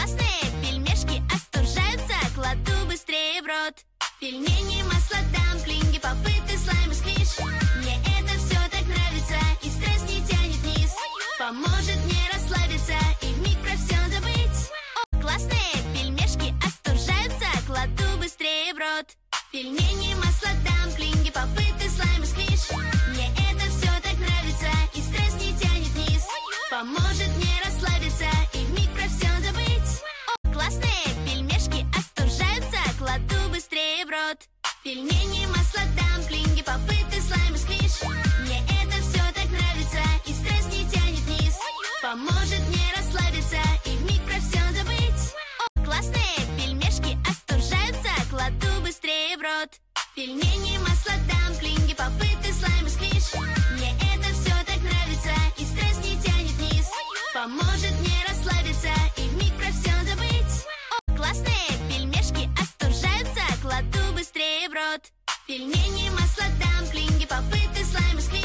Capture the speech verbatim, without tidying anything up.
классные пельмешки остужаются, кладу быстрее в рот. Пельмени, масло, дамплинги, попыты, слайм и сквиш. Мне это все так нравится, и стресс не тянет вниз. Поможет мне расслабиться и вмиг про все забыть. О, классные пельмешки остужаются, кладу быстрее в рот. Пельмени, масло, дамплинги, попыты, слайм и сквиш. Мне это все так нравится, и стресс не тянет вниз. Поможет мне расслабиться и вмиг про все забыть. О, классные пельмешки остужаются, кладу быстрее в рот. Пельмени, масло, дамплинги, попыты, слайм и сквиш. Мне это все так нравится, и стресс не тянет вниз. Поможет мне расслабиться и вмиг про все забыть. О, классные пельмешки остужаются, кладу быстрее в рот. Пельмени, масло, дамплинги, попыты, слайм и сквиш. Мне это все так нравится, и стресс не тянет вниз. Поможет мне расслабиться и вмиг про все забыть. О, классные пельмешки остужаются, кладу быстрее в рот. Пельмени, масло, дамплинги, попыты, слайм и сквиш.